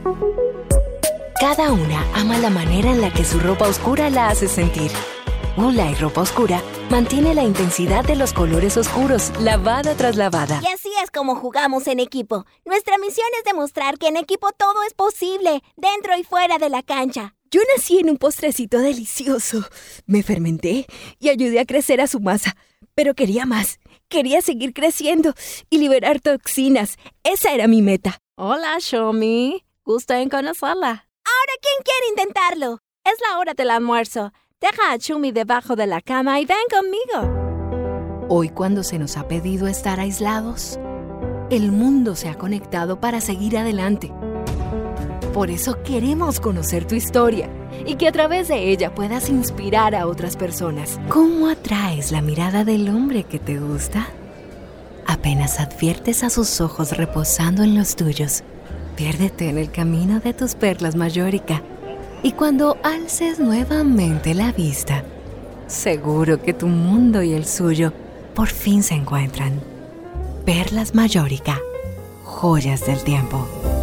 Cada una ama la manera en la que su ropa oscura la hace sentir. Ulay Ropa Oscura mantiene la intensidad de los colores oscuros, lavada tras lavada. Y así es como jugamos en equipo. Nuestra misión es demostrar que en equipo todo es posible, dentro y fuera de la cancha. Yo nací en un postrecito delicioso. Me fermenté y ayudé a crecer a su masa. Pero quería más. Quería seguir creciendo y liberar toxinas. Esa era mi meta. Hola, Shomi. Gusto en conocerla. Ahora, ¿quién quiere intentarlo? Es la hora del almuerzo. Deja a Shumi debajo de la cama y ven conmigo. Hoy, cuando se nos ha pedido estar aislados, el mundo se ha conectado para seguir adelante. Por eso queremos conocer tu historia y que a través de ella puedas inspirar a otras personas. ¿Cómo atraes la mirada del hombre que te gusta? Apenas adviertes a sus ojos reposando en los tuyos, piérdete en el camino de tus perlas Mallorca. Y cuando alces nuevamente la vista, seguro que tu mundo y el suyo por fin se encuentran. Perlas Mallorca, joyas del tiempo.